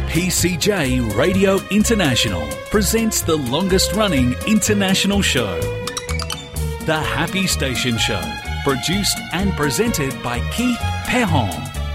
PCJ Radio International presents the longest-running international show, The Happy Station Show, produced and presented by Keith Perron.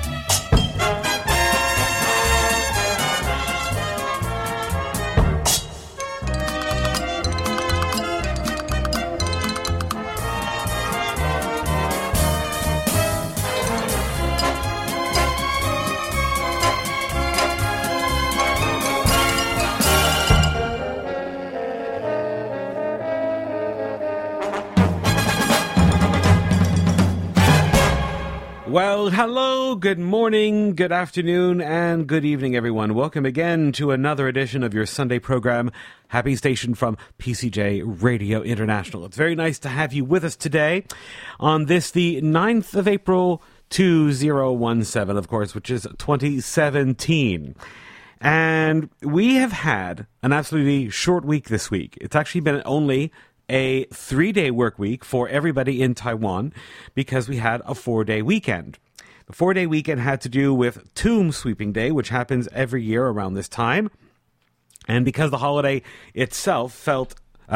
Well, hello, good morning, good afternoon, and good evening, everyone. Welcome again to another edition of your Sunday program, Happy Station from PCJ Radio International. It's very nice to have you with us today on this, the 9th of April, 2017, of course, which is 2017. And we have had an absolutely short week this week. It's actually been only a 3-day work week for everybody in Taiwan because we had a 4-day weekend. The 4-day weekend had to do with Tomb Sweeping Day, which happens every year around this time. And because the holiday itself fell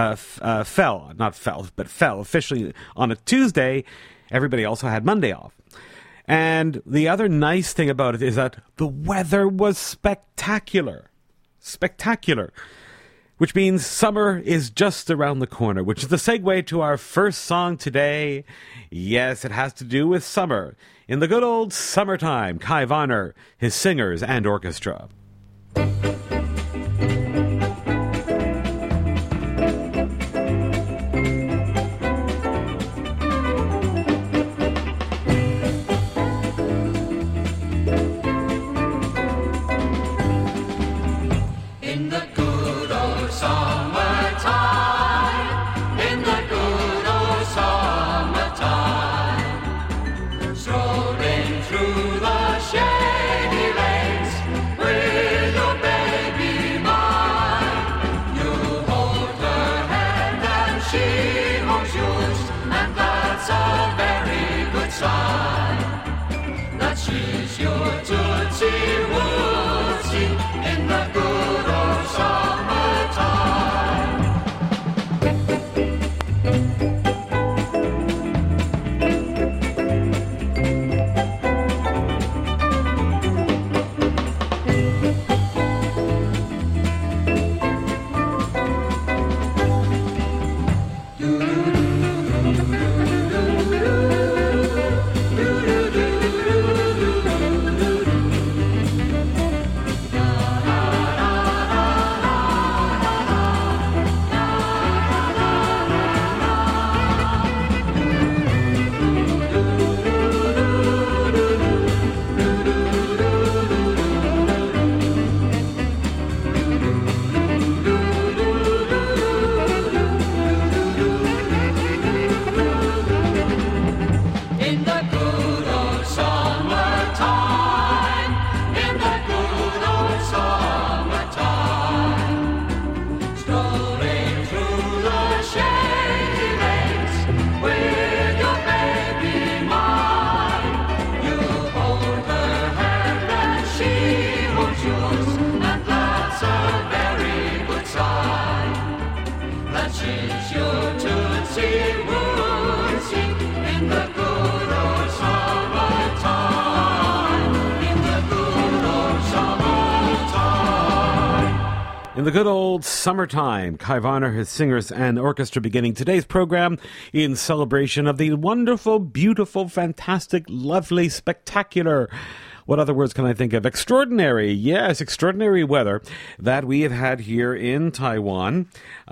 officially on a Tuesday, everybody also had Monday off. And the other nice thing about it is that the weather was spectacular. Which means summer is just around the corner, which is the segue to our first song today. Yes, it has to do with summer. In the good old summertime, Kai Warner, his singers and orchestra. In the good old summertime, Kai Warner, his singers and orchestra, beginning today's program in celebration of the wonderful, beautiful, fantastic, lovely, spectacular, what other words can I think of? Extraordinary, yes, extraordinary weather that we have had here in Taiwan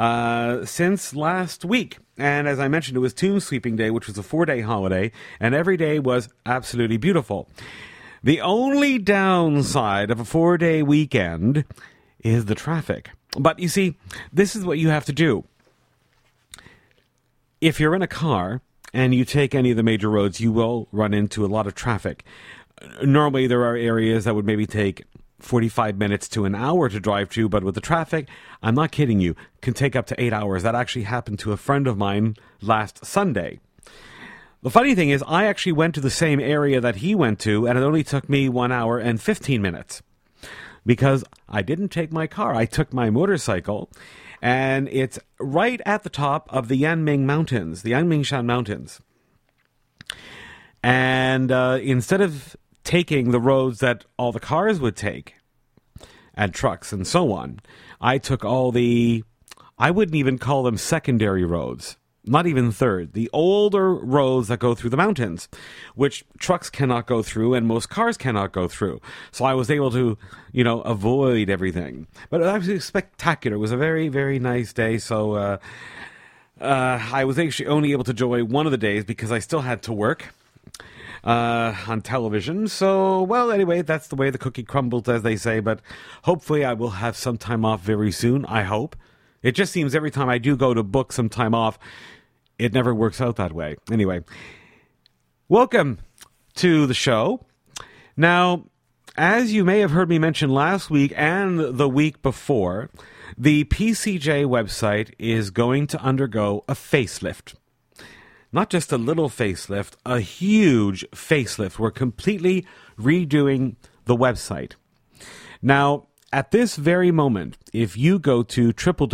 since last week. And as I mentioned, it was Tomb Sweeping Day, which was a 4-day holiday, and every day was absolutely beautiful. The only downside of a 4-day weekend is the traffic. But you see, this is what you have to do. If you're in a car and you take any of the major roads, you will run into a lot of traffic. Normally there are areas that would maybe take 45 minutes to an hour to drive to, but with the traffic, I'm not kidding you, can take up to 8 hours. That actually happened to a friend of mine last Sunday. The funny thing is, I actually went to the same area that he went to, and it only took me 1 hour and 15 minutes. because I didn't take my car. I took my motorcycle, and it's right at the top of the Yanming Mountains, the Yanmingshan Mountains. And instead of taking the roads that all the cars would take, and trucks and so on, I took all the, I wouldn't even call them secondary roads, not even third, the older roads that go through the mountains, which trucks cannot go through and most cars cannot go through. So I was able to, avoid everything. But it was spectacular. It was a very, very nice day. So I was actually only able to enjoy one of the days because I still had to work on television. So, well, anyway, that's the way the cookie crumbles, as they say. But hopefully I will have some time off very soon, I hope. It just seems every time I do go to book some time off, it never works out that way. Anyway, welcome to the show. Now, as you may have heard me mention last week and the week before, the PCJ website is going to undergo a facelift. Not just a little facelift, a huge facelift. We're completely redoing the website. Now, at this very moment, if you go to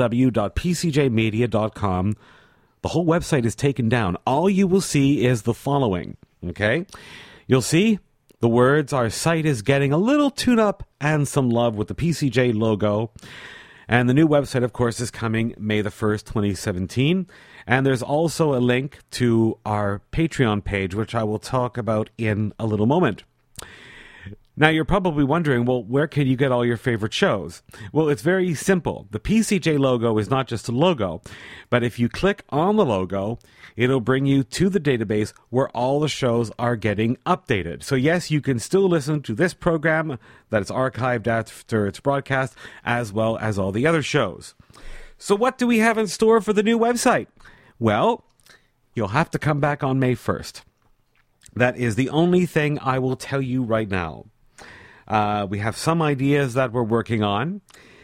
www.pcjmedia.com, the whole website is taken down. All you will see is the following, okay? You'll see the words, our site is getting a little tune-up and some love with the PCJ logo. And the new website, of course, is coming May the 1st, 2017. And there's also a link to our Patreon page, which I will talk about in a little moment. Now, you're probably wondering, well, where can you get all your favorite shows? Well, it's very simple. The PCJ logo is not just a logo, but if you click on the logo, it'll bring you to the database where all the shows are getting updated. So yes, you can still listen to this program that is archived after its broadcast, as well as all the other shows. So what do we have in store for the new website? Well, you'll have to come back on May 1st. That is the only thing I will tell you right now. We have some ideas that we're working on,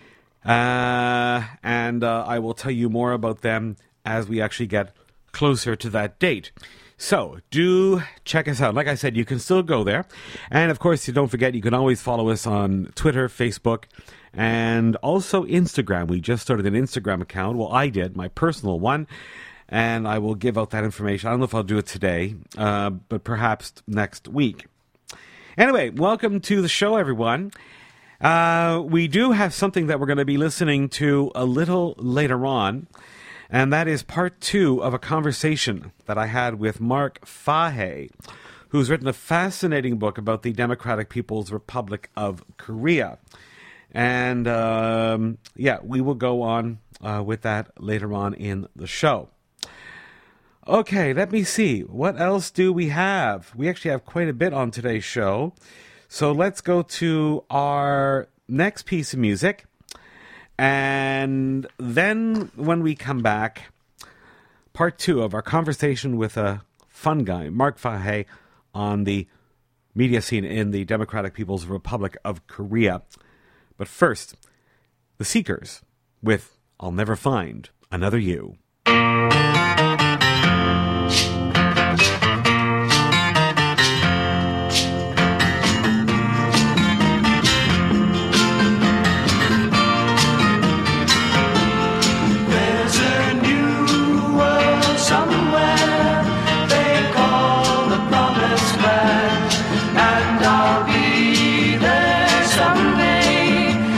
and I will tell you more about them as we actually get closer to that date. So, do check us out. Like I said, you can still go there. And, of course, don't forget, you can always follow us on Twitter, Facebook, and also Instagram. We just started an Instagram account. Well, I did, my personal one. And I will give out that information. I don't know if I'll do it today, but perhaps next week. Anyway, welcome to the show, everyone. We do have something that we're going to be listening to a little later on, and that is part 2 of a conversation that I had with Mark Fahey, who's written a fascinating book about the Democratic People's Republic of Korea. And, we will go on with that later on in the show. Okay, let me see. What else do we have? We actually have quite a bit on today's show. So let's go to our next piece of music. And then when we come back, part 2 of our conversation with a fun guy, Mark Fahey, on the media scene in the Democratic People's Republic of Korea. But first, The Seekers with I'll Never Find Another You.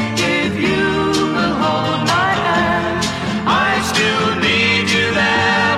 If you will hold my hand, I still need you there.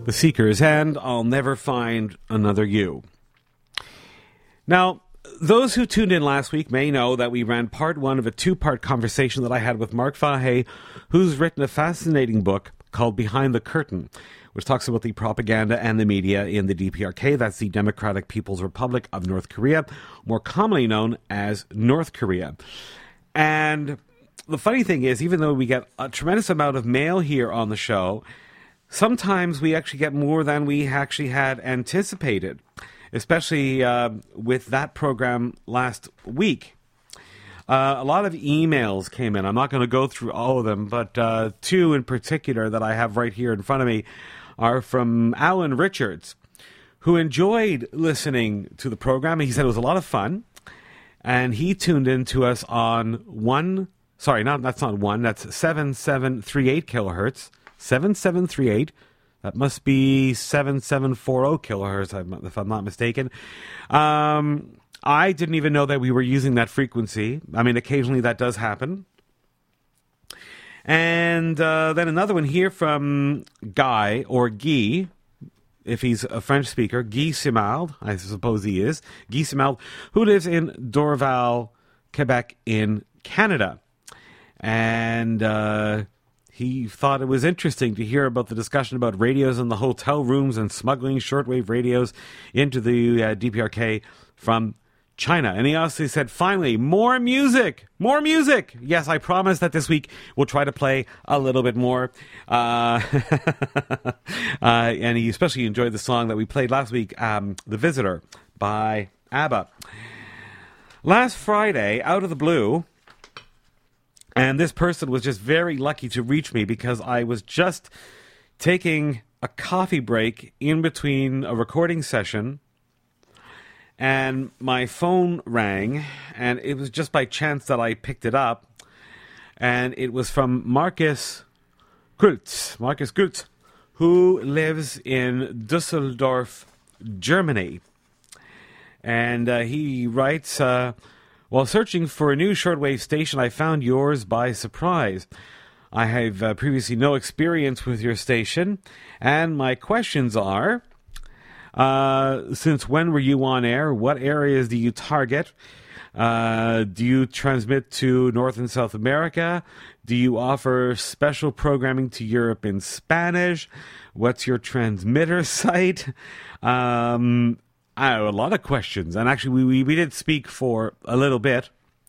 The Seekers, and I'll Never Find Another You. Now, those who tuned in last week may know that we ran part one of a two-part conversation that I had with Mark Fahey, who's written a fascinating book called Behind the Curtain, which talks about the propaganda and the media in the DPRK. That's the Democratic People's Republic of North Korea, more commonly known as North Korea. And the funny thing is, even though we get a tremendous amount of mail here on the show, sometimes we actually get more than we actually had anticipated, especially with that program last week. A lot of emails came in. I'm not going to go through all of them, but two in particular that I have right here in front of me are from Alan Richards, who enjoyed listening to the program. He said it was a lot of fun, and he tuned in to us on that's 7738 kilohertz. 7738. That must be 7740 kilohertz, if I'm not mistaken. I didn't even know that we were using that frequency. I mean, occasionally that does happen. And then another one here from Guy, or Guy, if he's a French speaker, Guy Simard, I suppose he is, Guy Simard, who lives in Dorval, Quebec in Canada. And he thought it was interesting to hear about the discussion about radios in the hotel rooms and smuggling shortwave radios into the DPRK from China. And he also said, finally, more music! More music! Yes, I promise that this week we'll try to play a little bit more. And he especially enjoyed the song that we played last week, The Visitor by ABBA. Last Friday, out of the blue, and this person was just very lucky to reach me because I was just taking a coffee break in between a recording session, and my phone rang, and it was just by chance that I picked it up, and it was from Marcus Kultz, who lives in Düsseldorf, Germany. And he writes, while searching for a new shortwave station, I found yours by surprise. I have previously no experience with your station, and my questions are, since when were you on air? What areas do you target? Do you transmit to North and South America? Do you offer special programming to Europe in Spanish? What's your transmitter site? I have a lot of questions, and actually we did speak for a little bit.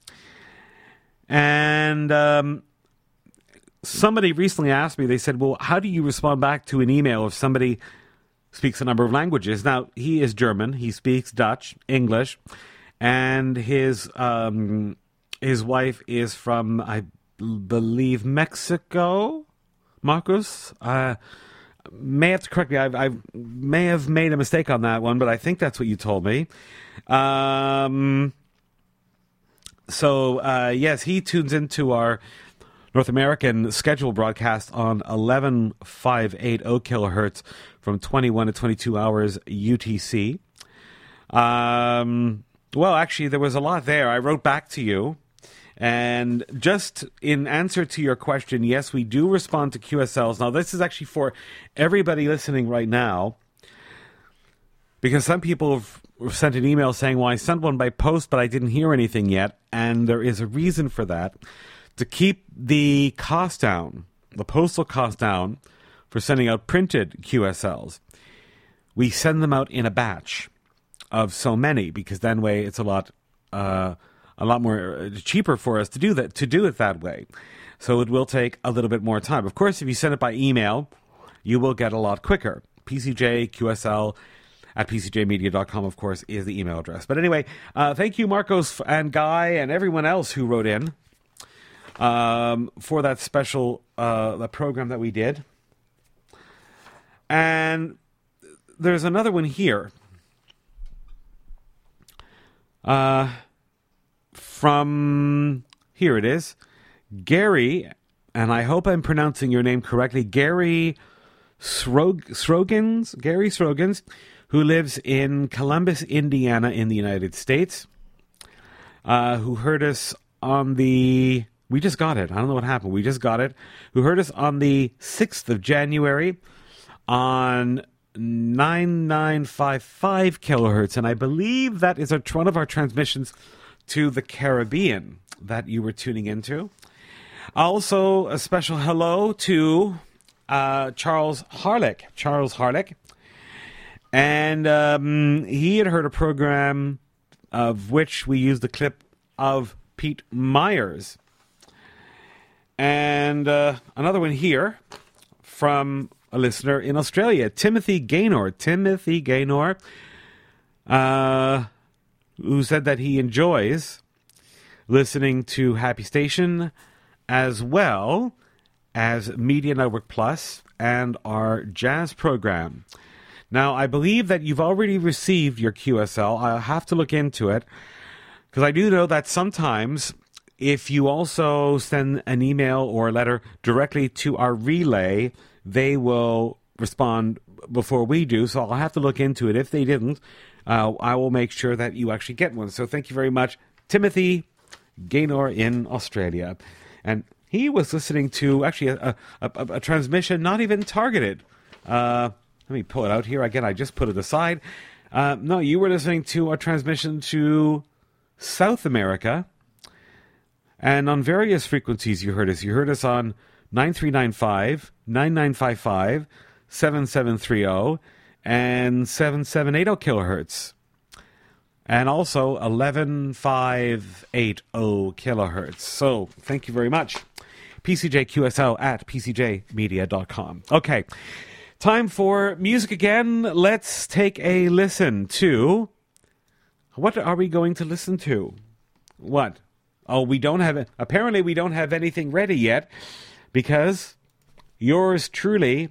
And somebody recently asked me, they said, well, how do you respond back to an email if somebody speaks a number of languages? Now, he is German, he speaks Dutch, English, and his wife is from, I believe, Mexico. Marcus? May have to correct me. I may have made a mistake on that one, but I think that's what you told me. Yes, he tunes into our North American scheduled broadcast on 11580 kilohertz from 21 to 22 hours UTC. Well, actually, there was a lot there. I wrote back to you. And just in answer to your question, yes, we do respond to QSLs. Now, this is actually for everybody listening right now, because some people have sent an email saying, well, I sent one by post, but I didn't hear anything yet. And there is a reason for that. To keep the cost down, the postal cost down for sending out printed QSLs, we send them out in a batch of so many, because then way it's a lot more cheaper for us to do it that way. So it will take a little bit more time. Of course, if you send it by email, you will get a lot quicker. PCJQSL at PCJmedia.com, of course, is the email address. But anyway, thank you, Marcos and Guy and everyone else who wrote in for that special the program that we did. And there's another one here. From, here it is, Gary, and I hope I'm pronouncing your name correctly, Gary Srogans, who lives in Columbus, Indiana, in the United States, who heard us on the, we just got it, I don't know what happened, we just got it, who heard us on the 6th of January on 9955 kilohertz, and I believe that is one of our transmissions to the Caribbean that you were tuning into. Also, a special hello to Charles Harlick. And he had heard a program of which we used the clip of Pete Myers. And another one here from a listener in Australia, Timothy Gaynor, who said that he enjoys listening to Happy Station as well as Media Network Plus and our jazz program. Now, I believe that you've already received your QSL. I'll have to look into it, because I do know that sometimes if you also send an email or a letter directly to our relay, they will respond before we do. So I'll have to look into it. If they didn't, I will make sure that you actually get one. So thank you very much, Timothy Gaynor in Australia. And he was listening to actually a transmission not even targeted. Let me pull it out here. Again, I just put it aside. No, you were listening to a transmission to South America. And on various frequencies you heard us. You heard us on 9395, 9955, 7730, and 7780 kilohertz. And also 11580 kilohertz. So, thank you very much. PCJQSL at pcjmedia.com. Okay, time for music again. Let's take a listen to... What are we going to listen to? What? Oh, we don't have... Apparently we don't have anything ready yet, because yours truly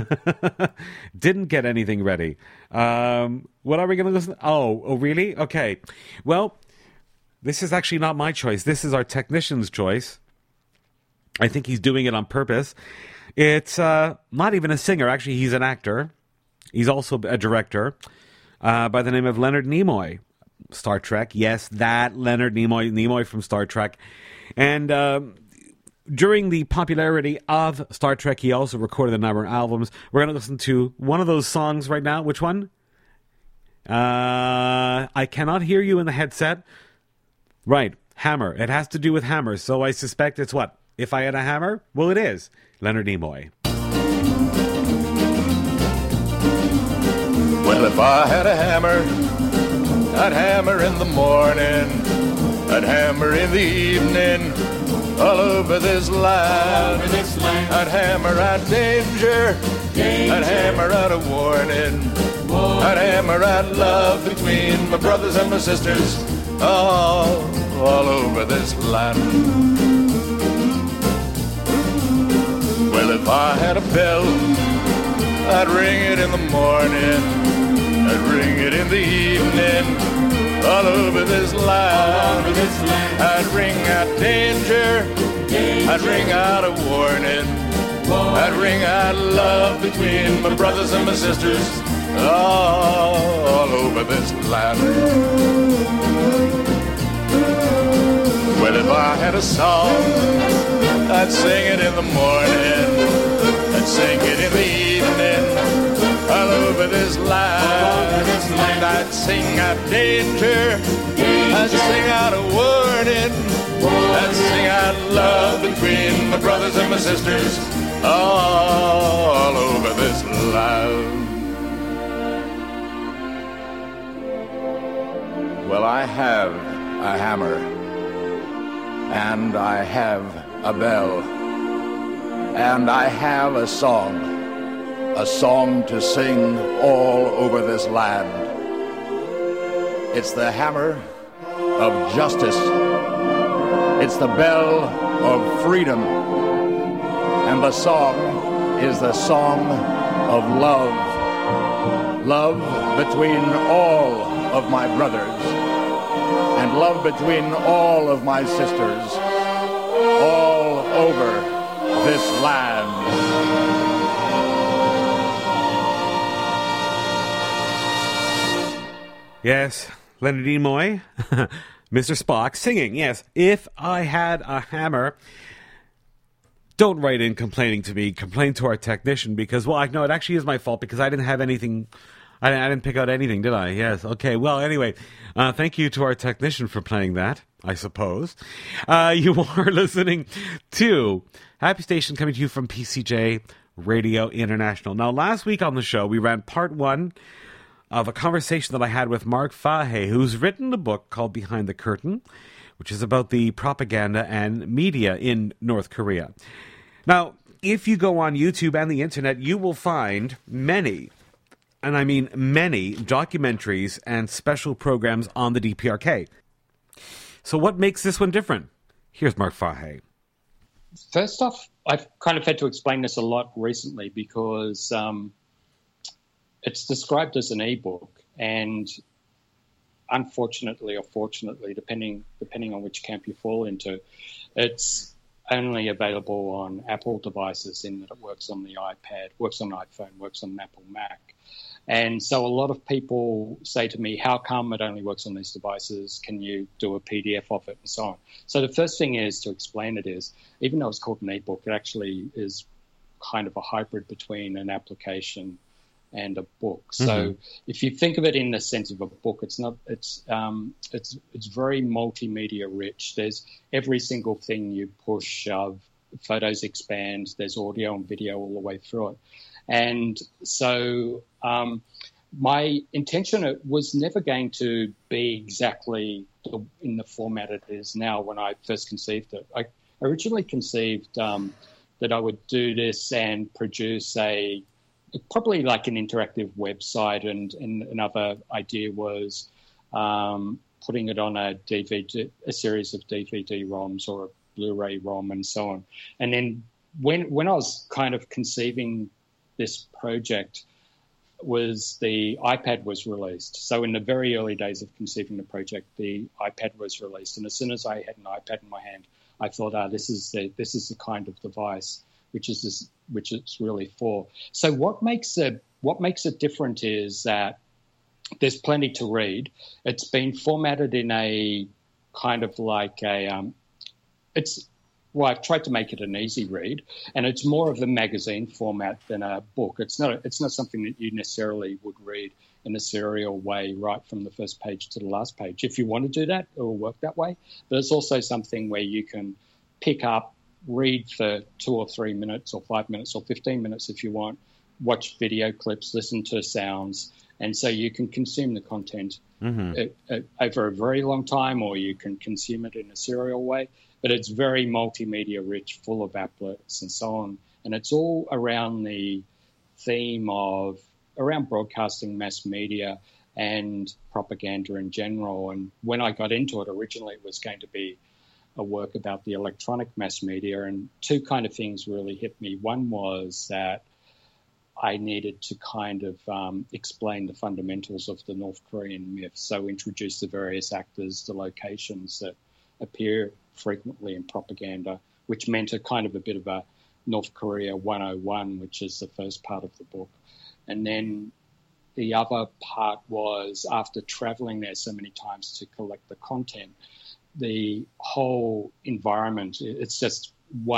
didn't get anything ready. What are we going to listen to? Oh, really? Okay. Well, this is actually not my choice. This is our technician's choice. I think he's doing it on purpose. It's not even a singer. Actually, he's an actor. He's also a director by the name of Leonard Nimoy. Star Trek. Yes, that Leonard Nimoy from Star Trek. And during the popularity of Star Trek, he also recorded a number of albums. We're going to listen to one of those songs right now. Which one? I cannot hear you in the headset. Right, Hammer. It has to do with Hammer. So I suspect it's what? If I Had a Hammer? Well, it is. Leonard Nimoy. Well, if I had a hammer, I'd hammer in the morning, I'd hammer in the evening, all over this land. I'd hammer out danger, I'd hammer out a warning, I'd hammer out love between my brothers and my sisters, all over this land. Well, if I had a bell, I'd ring it in the morning, I'd ring it in the evening, all over this land. I'd ring out danger, I'd ring out a warning, I'd ring out love between my brothers and my sisters, all over this land. Well, if I had a song, I'd sing it in the morning, I'd sing it in the evening, all over this land. I'd sing out danger, I'd sing out a warning, I'd sing out love between my brothers and my sisters, all over this land. Well, I have a hammer, and I have a bell, and I have a song to sing all over this land. It's the hammer of justice. It's the bell of freedom. And the song is the song of love. Love between all of my brothers, and love between all of my sisters, all over this land. Yes, Leonard Nimoy, Mr. Spock, singing, yes, If I Had a Hammer. don't write in complaining to me. Complain to our technician because, well, I know it actually is my fault because I didn't have anything. I didn't pick out anything, did I? Yes. Okay. Well, anyway, thank you to our technician for playing that, I suppose. You are listening to Happy Station coming to you from PCJ Radio International. Now, last week on the show, we ran part one of a conversation that I had with Mark Fahey, who's written a book called Behind the Curtain, which is about the propaganda and media in North Korea. Now, if you go on YouTube and the internet, you will find many, and I mean many, documentaries and special programs on the DPRK. So what makes this one different? Here's Mark Fahey. First off, I've kind of had to explain this a lot recently because it's described as an ebook, and unfortunately or fortunately, depending on which camp you fall into, it's only available on Apple devices in that it works on the iPad, works on iPhone, works on an Apple Mac. And so a lot of people say to me, how come it only works on these devices? Can you do a PDF of it and so on? So the first thing is to explain it is, even though it's called an ebook, it actually is kind of a hybrid between an application and a book. Mm-hmm. So if you think of it in the sense of a book, it's very multimedia rich. There's every single thing you push, photos expand, there's audio and video all the way through it. And so my intention was never going to be exactly in the format it is now when I first conceived it. I originally conceived that I would do this and produce probably like an interactive website, and another idea was putting it on a series of DVD ROMs or a Blu-ray ROM and so on. And then when I was kind of conceiving this project, the iPad was released. So in the very early days of conceiving the project, the iPad was released, and as soon as I had an iPad in my hand, I thought, this is the kind of device which it's really for. So what makes it different is that there's plenty to read. It's been formatted in a kind of like I've tried to make it an easy read, and it's more of a magazine format than a book. It's not something that you necessarily would read in a serial way right from the first page to the last page. If you want to do that, it will work that way. But it's also something where you can pick up, read for 2 or 3 minutes or 5 minutes or 15 minutes if you want, watch video clips, listen to sounds, and so you can consume the content over a very long time, or you can consume it in a serial way. But it's very multimedia rich, full of applets and so on. And it's all around the theme of around broadcasting, mass media, and propaganda in general. And when I got into it, originally it was going to be a work about the electronic mass media, and two kind of things really hit me. One was that I needed to kind of explain the fundamentals of the North Korean myth, so introduce the various actors, the locations that appear frequently in propaganda, which meant a kind of a bit of a North Korea 101, which is the first part of the book. And then the other part was, after traveling there so many times to collect the content, the whole environment, it's just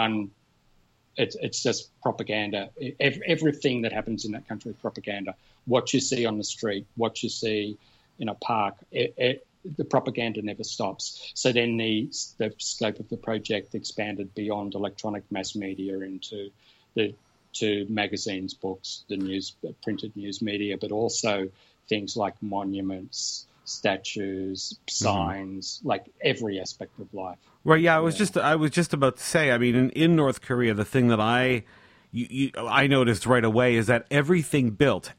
propaganda. Everything that happens in that country is propaganda. What you see on the street, what you see in a park, the propaganda never stops. So then the scope of the project expanded beyond electronic mass media into to magazines, books, the printed news media, but also things like monuments, statues, signs, like every aspect of life. Right. Yeah. I was just about to say. I mean, in North Korea, the thing that I noticed right away is that everything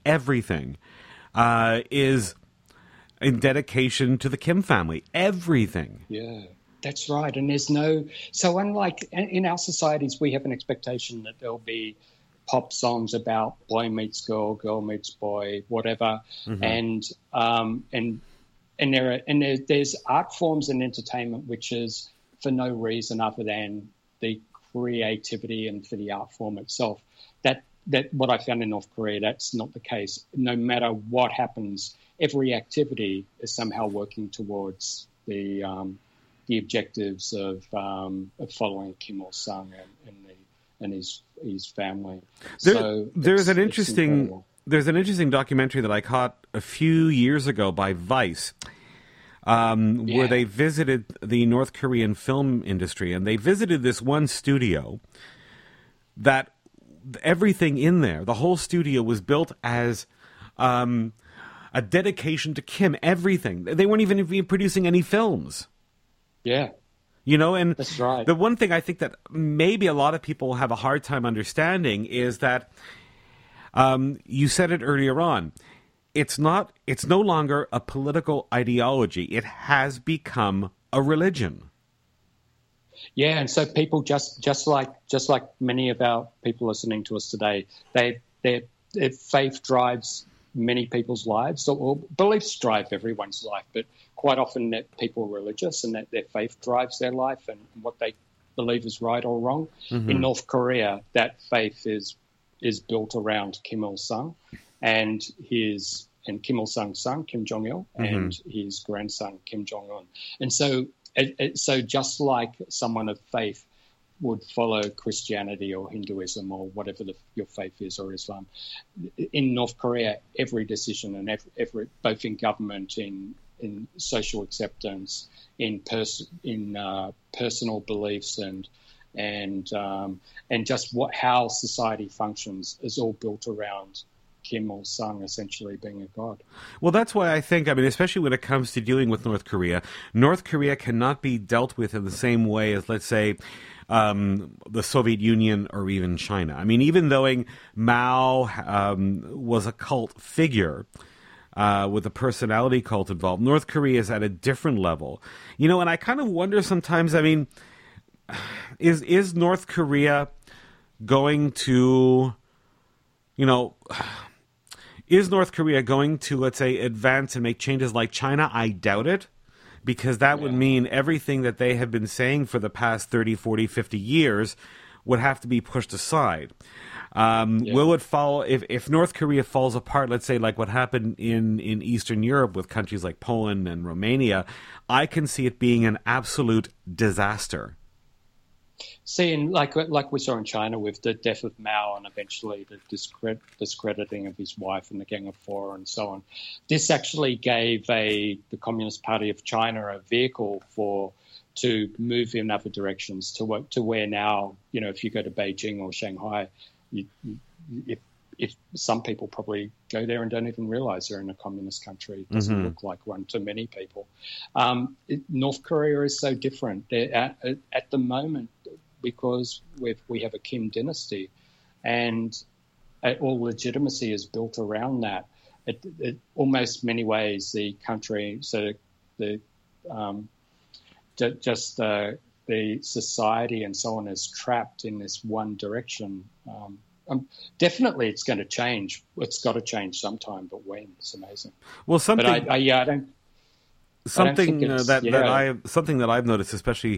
is in dedication to the Kim family. Everything. Yeah, that's right. And so unlike in our societies, we have an expectation that there'll be pop songs about boy meets girl, girl meets boy, whatever, and there's art forms and entertainment which is for no reason other than the creativity and for the art form itself. That what I found in North Korea, that's not the case. No matter what happens, every activity is somehow working towards the objectives of following Kim Il Sung and his family. There's an interesting documentary that I caught a few years ago by Vice, where they visited the North Korean film industry, and they visited this one studio that everything in there, the whole studio was built as a dedication to Kim. Everything. They weren't even producing any films. Yeah. And that's right. The one thing I think that maybe a lot of people have a hard time understanding is that you said it earlier on. It's no longer a political ideology. It has become a religion. Yeah, and so people just like many of our people listening to us today, their faith drives many people's lives, or beliefs drive everyone's life, but quite often that people are religious and that their faith drives their life and what they believe is right or wrong. Mm-hmm. In North Korea, that faith is built around Kim Il-sung and Kim Il-sung's son, Kim Jong-il, and his grandson, Kim Jong-un. And so just like someone of faith would follow Christianity or Hinduism or whatever your faith is, or Islam, in North Korea, every decision and every both in government, in social acceptance, in personal beliefs and just how society functions is all built around Kim Il-sung essentially being a god. Well, that's why I think, especially when it comes to dealing with North Korea cannot be dealt with in the same way as, let's say, the Soviet Union or even China. Even though Mao was a cult figure with a personality cult involved, North Korea is at a different level. And I kind of wonder sometimes, is North Korea going to, is North Korea going to, let's say, advance and make changes like China? I doubt it, because that would mean everything that they have been saying for the past 30, 40, 50 years would have to be pushed aside. Will it fall, if North Korea falls apart, let's say like what happened in Eastern Europe with countries like Poland and Romania, I can see it being an absolute disaster. Seeing like we saw in China with the death of Mao and eventually the discrediting of his wife and the Gang of Four and so on, this actually gave the Communist Party of China a vehicle to move in other directions to where now, if you go to Beijing or Shanghai, if some people probably go there and don't even realize they're in a communist country. It doesn't look like one to many people. North Korea is so different. They're at the moment, because we have a Kim dynasty and all legitimacy is built around that. It almost many ways the country, so the society and so on is trapped in this one direction. Definitely, it's going to change. It's got to change sometime, but when? It's amazing. Well, something. But I don't. Something something that I've noticed, especially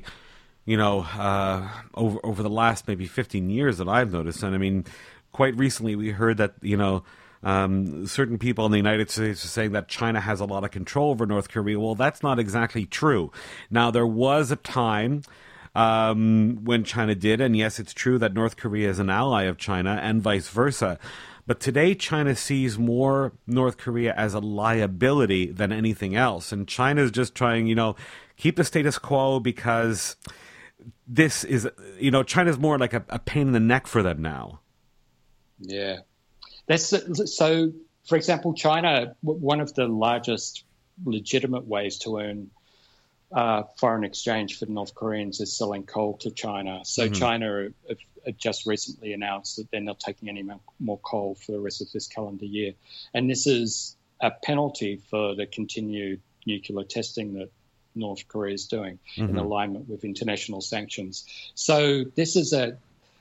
over the last maybe 15 years that I've noticed, and quite recently we heard that certain people in the United States are saying that China has a lot of control over North Korea. Well, that's not exactly true. Now, there was a time when China did, and yes, it's true that North Korea is an ally of China and vice versa. But today, China sees more North Korea as a liability than anything else. And China is just trying, keep the status quo because this is, China's more like a pain in the neck for them now. Yeah. So, for example, China, one of the largest legitimate ways to earn foreign exchange for North Koreans is selling coal to China. So China have just recently announced that they're not taking any more coal for the rest of this calendar year. And this is a penalty for the continued nuclear testing that North Korea is doing in alignment with international sanctions. So this is a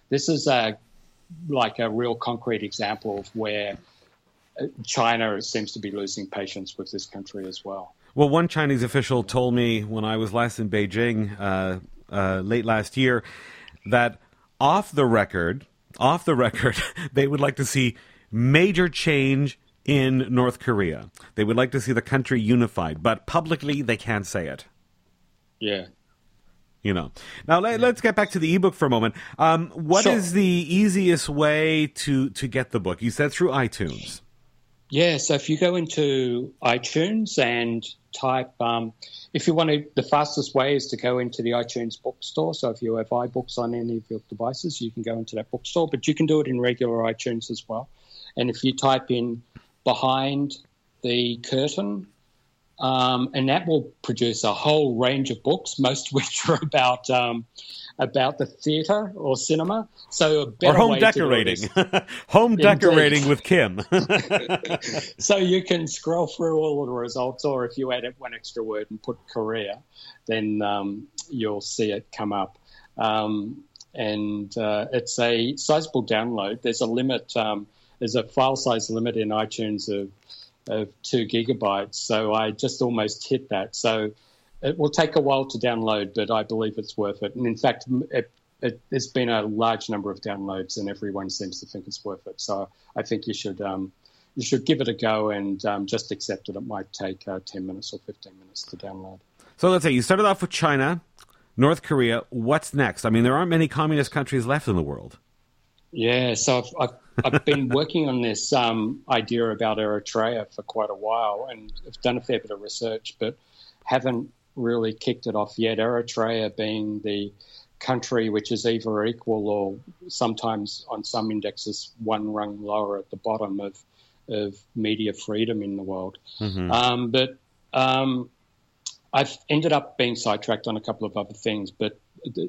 real concrete example of where China seems to be losing patience with this country as well. Well, one Chinese official told me when I was last in Beijing late last year that off the record, they would like to see major change in North Korea. They would like to see the country unified, but publicly they can't say it. Yeah. Now let's get back to the ebook for a moment. What is the easiest way to get the book? You said through iTunes. Yeah, so if you go into iTunes and type, if you want to, the fastest way is to go into the iTunes bookstore. So if you have iBooks on any of your devices, you can go into that bookstore, but you can do it in regular iTunes as well. And if you type in Behind the Curtain, and that will produce a whole range of books, most of which are about the theatre or cinema. So a better or home way decorating. To do Home decorating with Kim. So you can scroll through all of the results, or if you add one extra word and put career, then you'll see it come up. And it's a sizable download. There's a limit. There's a file size limit in iTunes of 2 gigabytes. So I just almost hit that. So it will take a while to download, but I believe it's worth it. And in fact, there's been a large number of downloads, and everyone seems to think it's worth it. So I think you should give it a go and just accept it. It might take 10 minutes or 15 minutes to download. So let's say you started off with China, North Korea. What's next? I mean, there aren't many communist countries left in the world. Yeah, so I've been working on this idea about Eritrea for quite a while, and I've done a fair bit of research, but haven't really kicked it off yet. Eritrea being the country which is either equal or sometimes on some indexes one rung lower at the bottom of media freedom in the world. Mm-hmm. But I've ended up being sidetracked on a couple of other things, but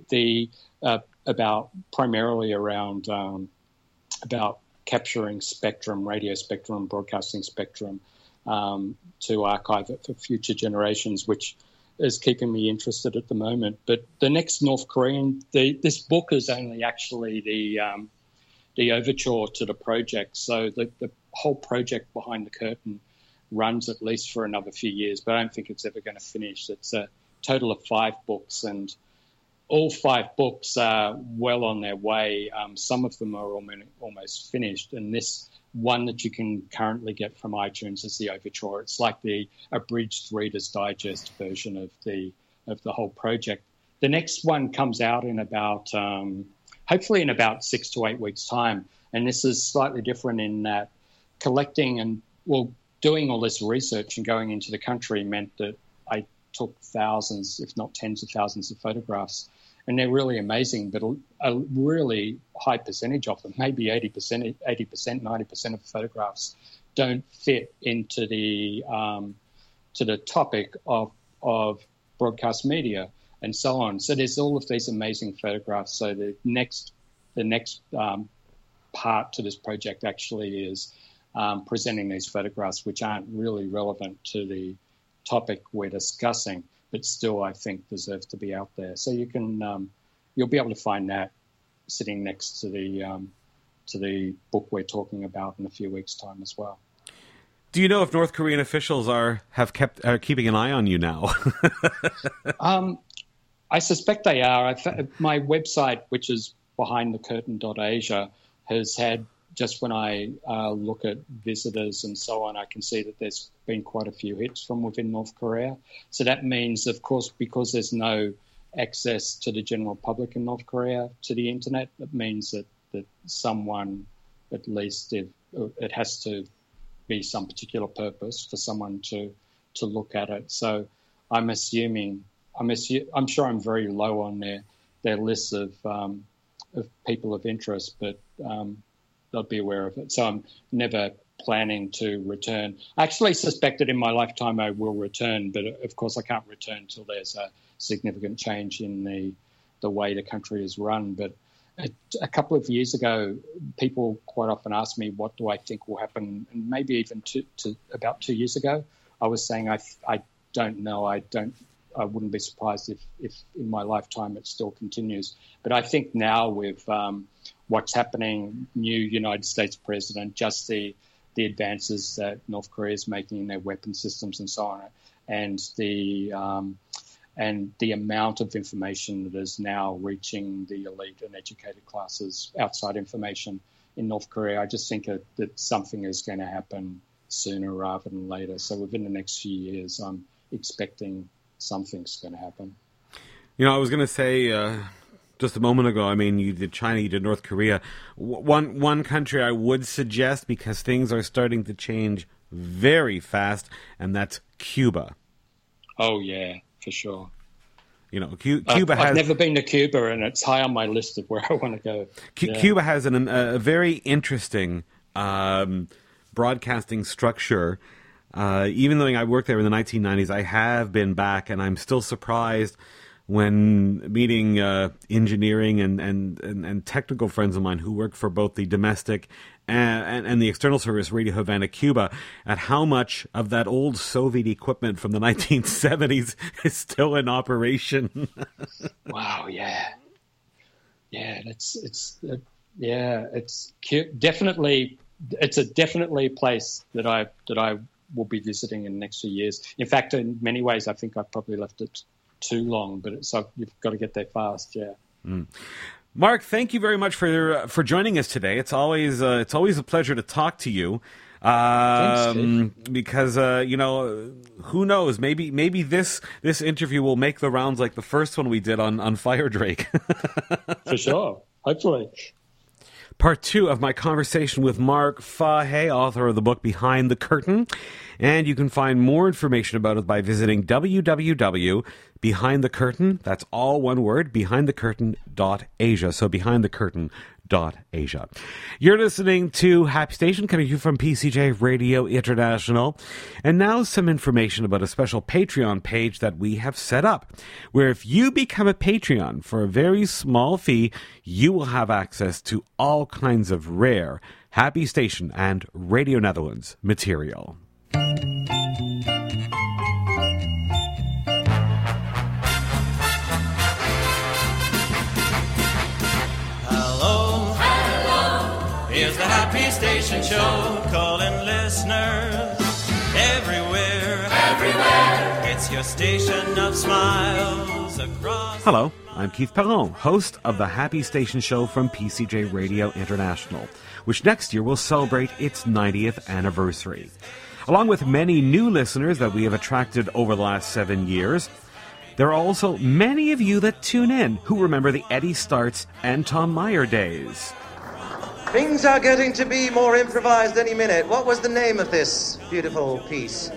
about primarily around about capturing spectrum, radio spectrum, broadcasting spectrum, to archive it for future generations, which is keeping me interested at the moment. But the next North Korean, this book is only actually the overture to the project. So the whole project Behind the Curtain runs at least for another few years, but I don't think it's ever going to finish. It's a total of 5 books, and all 5 books are well on their way. Some of them are almost finished, and this one that you can currently get from iTunes is the overture. It's like the abridged Reader's Digest version of the whole project. The next one comes out in about hopefully in about 6 to 8 weeks' time, and this is slightly different in that collecting and doing all this research and going into the country meant that I took thousands, if not tens of thousands, of photographs. And they're really amazing, but a really high percentage of them, maybe 80%, 90% of the photographs don't fit into the topic of broadcast media and so on. So there's all of these amazing photographs. So the next part to this project actually is presenting these photographs, which aren't really relevant to the topic we're discussing, but still I think deserve to be out there. So you can you'll be able to find that sitting next to the book we're talking about in a few weeks' time as well. Do you know if North Korean officials are keeping an eye on you now? I suspect they are. My website, which is behindthecurtain.asia, has had, just when I look at visitors and so on, I can see that there's been quite a few hits from within North Korea. So that means, of course, because there's no access to the general public in North Korea to the internet, it means that someone, at least it has to be some particular purpose for someone to look at it. So I'm sure I'm very low on their list of people of interest, but they'll be aware of it. So I'm never planning to return. I actually suspected in my lifetime I will return, but of course I can't return until there's a significant change in the way the country is run. But a couple of years ago, people quite often ask me, what do I think will happen? And maybe even about 2 years ago, I was saying I don't know. I wouldn't be surprised if in my lifetime it still continues. But I think now with what's happening, new United States president, just the advances that North Korea is making in their weapon systems and so on, and the amount of information that is now reaching the elite and educated classes, outside information in North Korea, I just think that something is going to happen sooner rather than later. So within the next few years, I'm expecting something's going to happen. I was going to say just a moment ago, I mean, you did China, you did North Korea. One country I would suggest, because things are starting to change very fast, and that's Cuba. Oh, yeah, for sure. Cuba has... I've never been to Cuba, and it's high on my list of where I want to go. Cuba has a very interesting broadcasting structure. Even though I worked there in the 1990s, I have been back, and I'm still surprised when meeting engineering and technical friends of mine who work for both the domestic and the external service Radio Havana, Cuba, at how much of that old Soviet equipment from the 1970s is still in operation. Wow, yeah. Yeah, it's definitely a place that I will be visiting in the next few years. In fact, in many ways, I think I've probably left it too long, but you've got to get there fast. Yeah. Mark, thank you very much for joining us today. It's always a pleasure to talk to you. Thanks, because who knows? Maybe this interview will make the rounds like the first one we did on Fire Drake. For sure. Hopefully. Part 2 of my conversation with Mark Fahey, author of the book Behind the Curtain. And you can find more information about it by visiting www.behindthecurtain, that's all one word, behindthecurtain.asia. So behindthecurtain.asia. You're listening to Happy Station, coming to you from PCJ Radio International. And now some information about a special Patreon page that we have set up, where if you become a Patreon for a very small fee, you will have access to all kinds of rare Happy Station and Radio Netherlands material. Here's the Happy Station Show, calling listeners everywhere. It's your station of smiles across... Hello, I'm Keith Perron, host of the Happy Station Show from PCJ Radio International, which next year will celebrate its 90th anniversary. Along with many new listeners that we have attracted over the last 7 years, there are also many of you that tune in who remember the Eddie Starts and Tom Meyer days. Things are getting to be more improvised any minute. What was the name of this beautiful piece?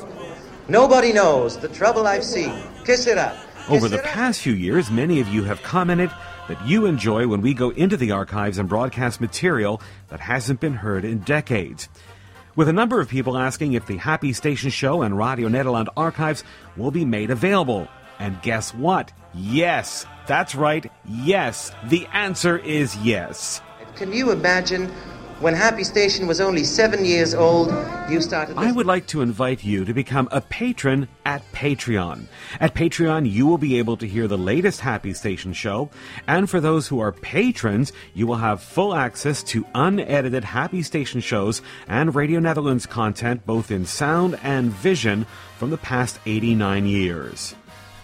Nobody knows. The Trouble I've Seen. Kiss It Up. Over the past few years, many of you have commented that you enjoy when we go into the archives and broadcast material that hasn't been heard in decades. With a number of people asking if the Happy Station Show and Radio Nederland archives will be made available. And guess what? Yes. That's right. Yes. The answer is yes. Can you imagine when Happy Station was only 7 years old, you started this? I would like to invite you to become a patron at Patreon. At Patreon, you will be able to hear the latest Happy Station show, and for those who are patrons, you will have full access to unedited Happy Station shows and Radio Netherlands content, both in sound and vision, from the past 89 years.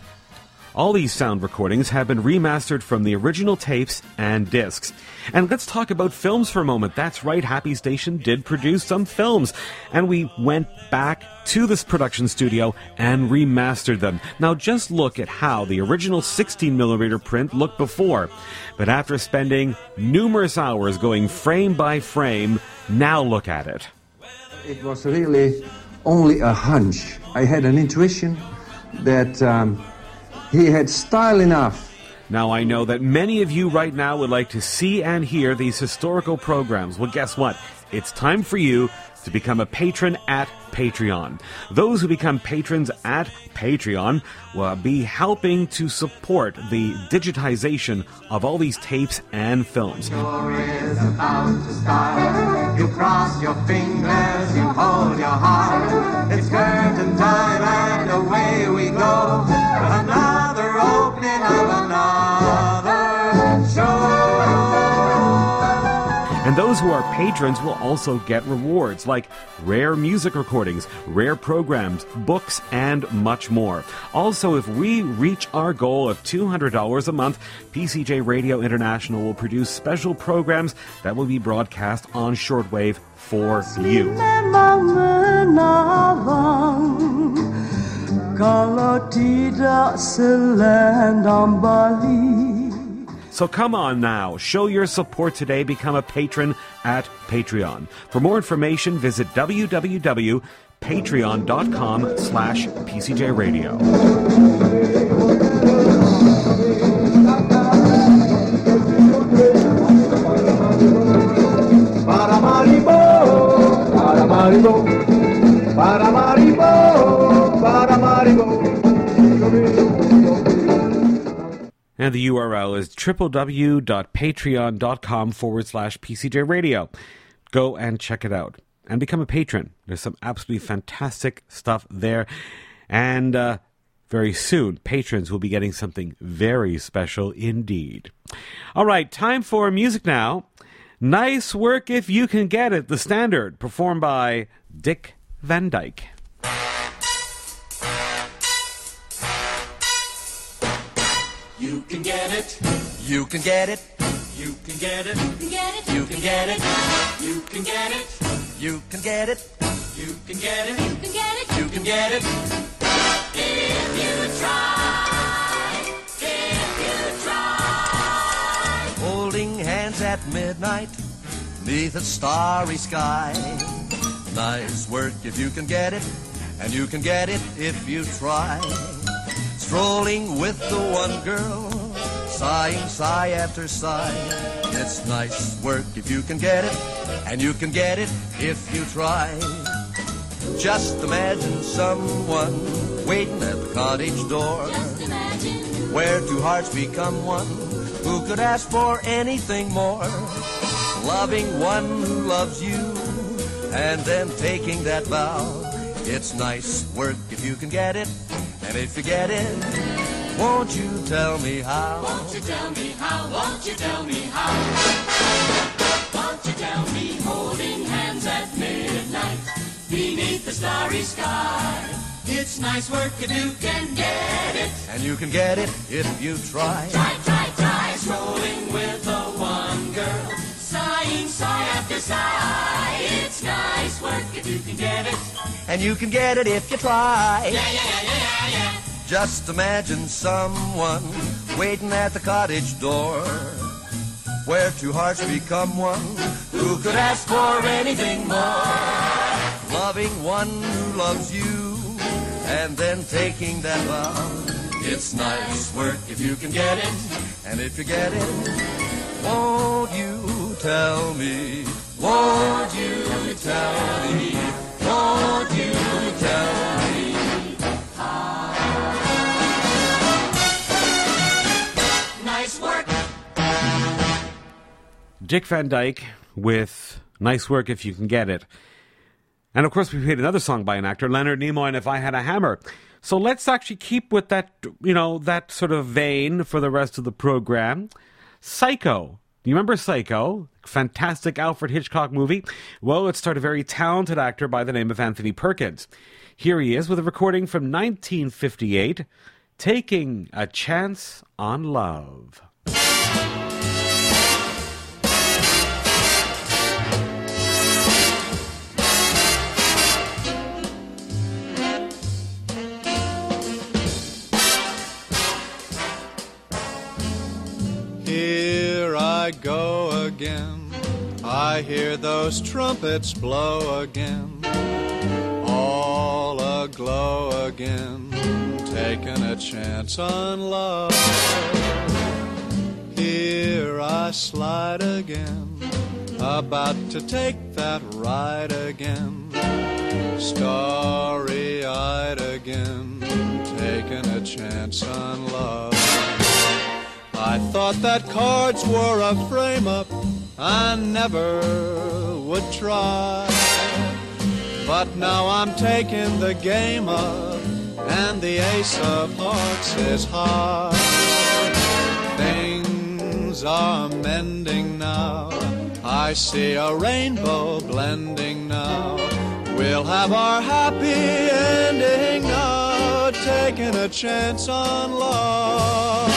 All these sound recordings have been remastered from the original tapes and discs. And let's talk about films for a moment. That's right, Happy Station did produce some films. And we went back to this production studio and remastered them. Now just look at how the original 16mm print looked before. But after spending numerous hours going frame by frame, now look at it. It was really only a hunch. I had an intuition that... he had style enough. Now, I know that many of you right now would like to see and hear these historical programs. Well, guess what? It's time for you to become a patron at Patreon. Those who become patrons at Patreon will be helping to support the digitization of all these tapes and films. The door is about to start. You cross your fingers, you hold your heart. It's curtain time and away we go. Another opening of another show. And those who are patrons will also get rewards like rare music recordings, rare programs, books, and much more. Also, if we reach our goal of $200 a month, PCJ Radio International will produce special programs that will be broadcast on shortwave for you. Kalau tidak selendang Bali. So come on now, show your support today, become a patron at Patreon. For more information, visit www.patreon.com/PCJRadio. Paramaribo, Paramaribo, Paramaribo, Paramaribo. And the URL is www.patreon.com/PCJRadio. Go and check it out and become a patron. There's some absolutely fantastic stuff there. And very soon, patrons will be getting something very special indeed. All right, time for music now. Nice Work If You Can Get It, the standard, performed by Dick Van Dyke. You can get it. You can get it. You can get it. You can get it. You can get it. You can get it. You can get it. You can get it. You can get it. If you try. If you try. Holding hands at midnight, neath a starry sky. Nice work if you can get it, and you can get it if you try. Strolling with the one girl, sighing sigh after sigh. It's nice work if you can get it, and you can get it if you try. Just imagine someone waiting at the cottage door, where two hearts become one. Who could ask for anything more? Loving one who loves you, and then taking that vow. It's nice work if you can get it. And if you get it, won't you tell me how? Won't you tell me how? Won't you tell me how? Won't you tell me holding hands at midnight beneath the starry sky? It's nice work if you can get it. And you can get it if you try. Try, try, try. Strolling with the one girl, sighing sigh after sigh. It's nice work if you can get it. And you can get it if you try. Yeah, yeah, yeah, yeah, yeah, yeah. Just imagine someone waiting at the cottage door, where two hearts become one. Who could ask for anything more? Loving one who loves you, and then taking that vow. It's nice work if you can get it, and if you get it, won't you tell me? Won't you tell me? Won't you tell me how? Nice work. Dick Van Dyke with Nice Work If You Can Get It. And of course, we played another song by an actor, Leonard Nimoy, and If I Had a Hammer. So let's actually keep with that, that sort of vein for the rest of the program. Psycho. You remember Psycho? Fantastic Alfred Hitchcock movie. Well, it starred a very talented actor by the name of Anthony Perkins. Here he is with a recording from 1958, Taking a Chance on Love. Here I go again, I hear those trumpets blow again, all aglow again, taking a chance on love. Here I slide again, about to take that ride again, starry-eyed again, taking a chance on love. I thought that cards were a frame-up I never would try, but now I'm taking the game up, and the ace of hearts is high. Things are mending now, I see a rainbow blending now. We'll have our happy ending now, taking a chance on love.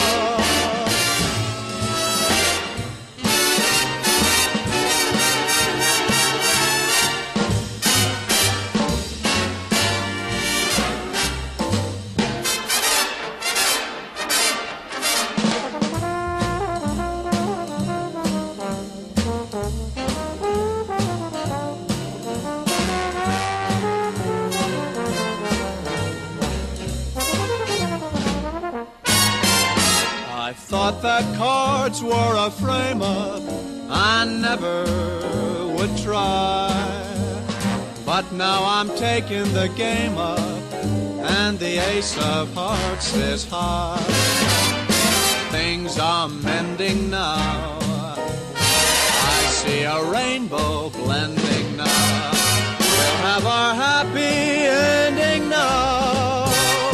thought that cards were a frame-up I never would try. But now I'm taking the game up, and the ace of hearts is high. Things are mending now, I see a rainbow blending now. We'll have our happy ending now.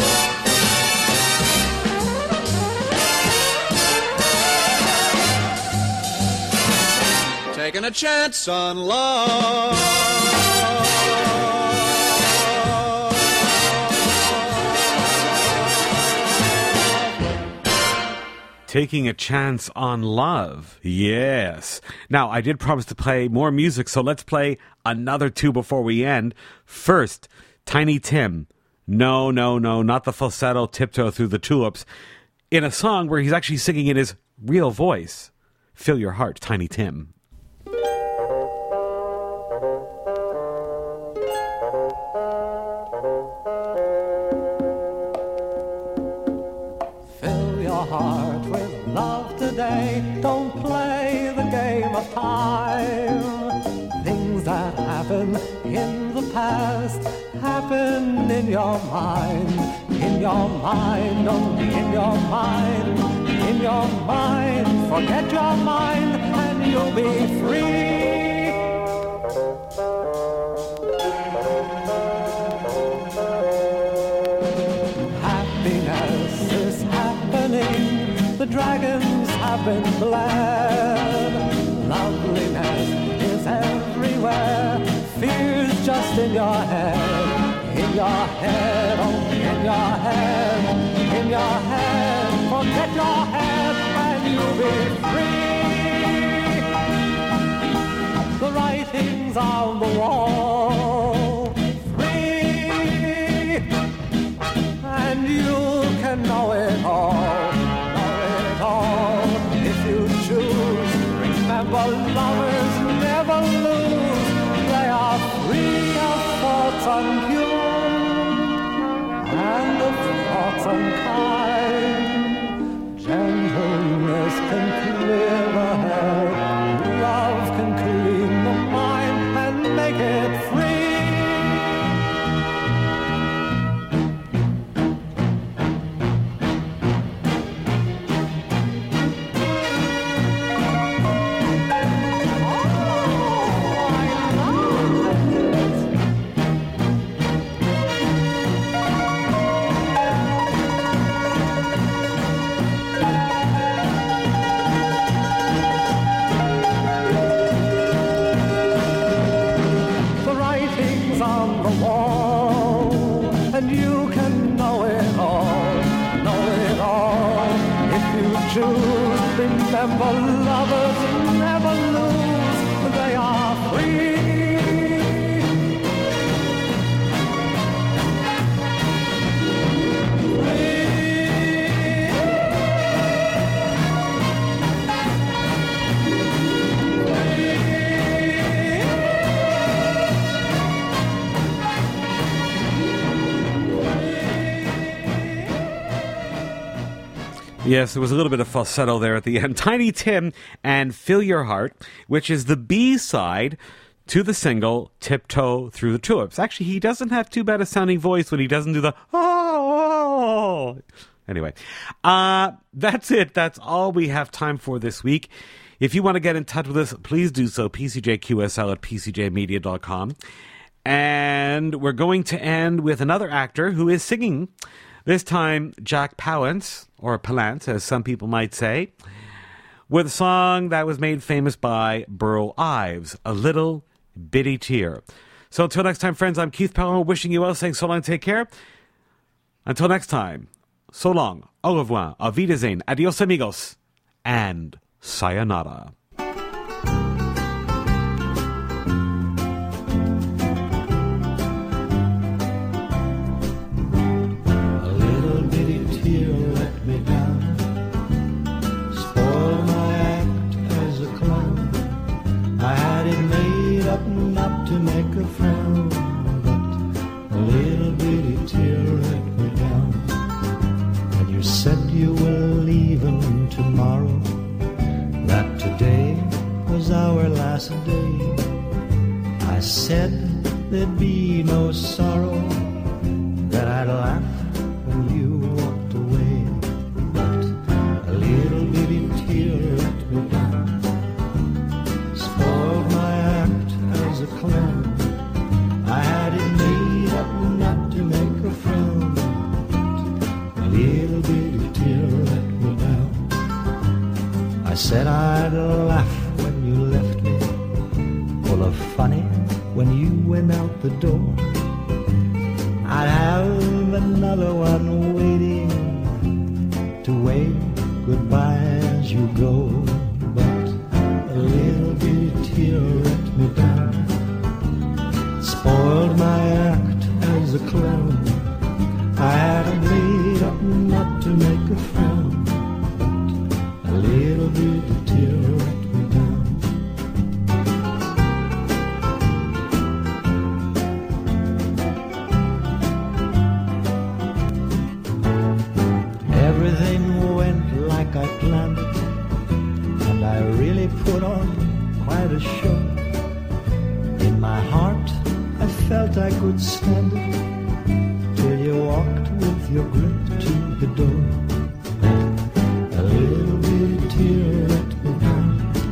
Taking a chance on love. Taking a chance on love. Yes. Now, I did promise to play more music, so let's play another two before we end. First, Tiny Tim. No, not the falsetto Tiptoe Through the Tulips. In a song where he's actually singing in his real voice. Fill Your Heart, Tiny Tim. Fill your heart with love today. Don't play the game of time. Things that happen in the past happen in your mind. In your mind, only in your mind. In your mind, forget your mind and you'll be free. Happiness is happening. The dragons have been bled. Loveliness is everywhere. Fear's just in your head. In your head, only in your head. In your head, forget your head and you'll be free. The writing's on the wall. Free. And you can know it all. If you choose, remember lovers never lose. They are free of thoughts unpure and of thoughts unkind. Gentleness can clear the head, love can clean the mind and make it free. And you can know it all. If you choose, remember lovers never lose. They are free. Yes, there was a little bit of falsetto there at the end. Tiny Tim and Fill Your Heart, which is the B-side to the single Tiptoe Through the Tulips. Actually, he doesn't have too bad a sounding voice when he doesn't do the oh. Anyway, that's it. That's all we have time for this week. If you want to get in touch with us, please do so. PCJQSL@PCJmedia.com. And we're going to end with another actor who is singing. This time, Jack Palance, or Palance, as some people might say, with a song that was made famous by Burl Ives, A Little Bitty Tear. So until next time, friends, I'm Keith Pelham, wishing you well, saying so long, take care. Until next time, so long, au revoir, auf Wiedersehen, adios amigos, and sayonara. Not to make a frown, but a little bitty tear let me down. When you said you were leaving tonight. tomorrow, that today was our last day. I said there'd be no sorrow, that I'd laugh when you walked away. But a little bitty tear let me down, spoiled my act as a clown. I had it made up not to make a frown. A little bitty tear let me down. I said I'd laugh when you left me, full of funny when you went out the door. I'd have another one waiting to wave goodbye as you go. But a little bitty tear let me down, spoiled my act as a clown. I had it made up not to make a frown. A little bitty tear let me down. Everything went like I planned it, and I really put on quite a show. In my heart I felt I could stand it, till you walked with your grip to the door. A little bitty tear let me down,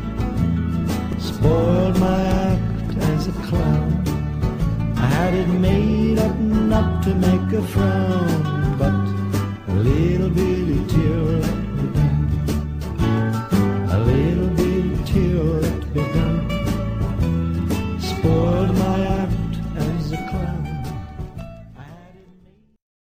spoiled my act as a clown. I had it made up not to make a frown.